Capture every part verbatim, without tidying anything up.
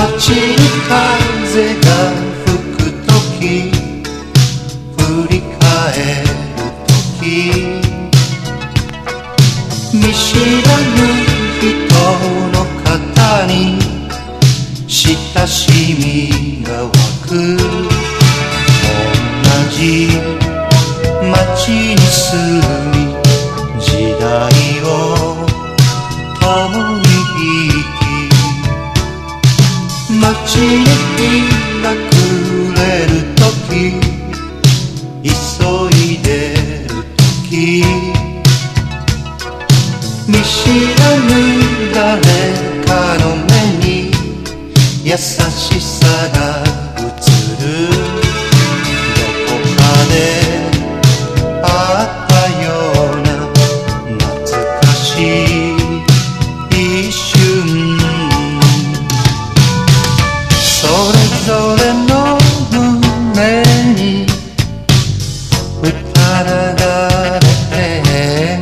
街に風が吹くとき、振り返るとき、見知らぬ人の肩に親しみが湧く。同じ街に住み時代を共に生き、街に日が暮れるとき、急いでるとき、見知らぬ誰かの目に優しさが映る。どこかであったような懐かしい一瞬、それぞれの胸に歌流れて、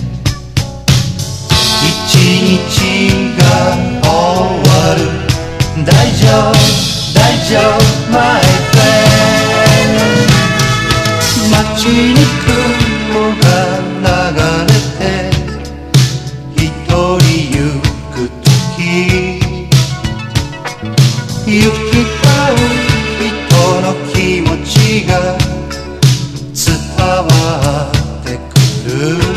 一日が終わる。大丈夫大丈夫 My friend。 街に雲が流れて一人行くとき、行き交う人の気持ちが伝わってくる。